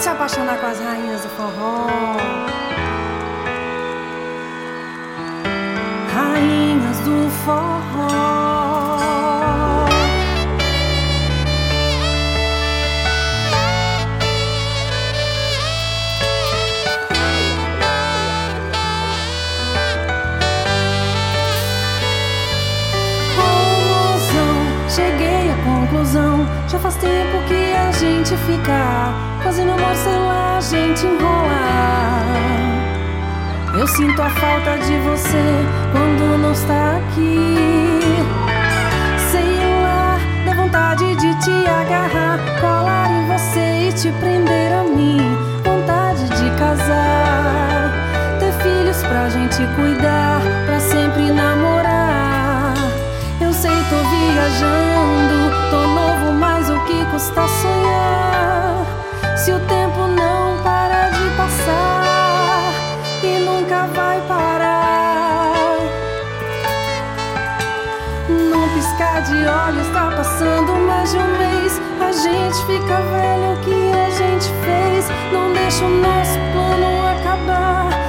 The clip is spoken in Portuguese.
se apaixonar com as rainhas do forró. Rainhas do forró. Cheguei à conclusão, já faz tempo que a gente fica fazendo amor, sei lá, a gente enrola. Eu sinto a falta de você quando não está aqui. Sei lá, dá vontade de te agarrar, colar em você e te prender a mim. Vontade de casar, ter filhos pra gente cuidar, pra sempre namorar. Eu sei, tô viajando, tô novo, mas o que custa sonhar? Se o tempo não para de passar e nunca vai parar. Num piscar de olhos tá passando mais de um mês. A gente fica velho, o que a gente fez? Não deixa o nosso plano acabar.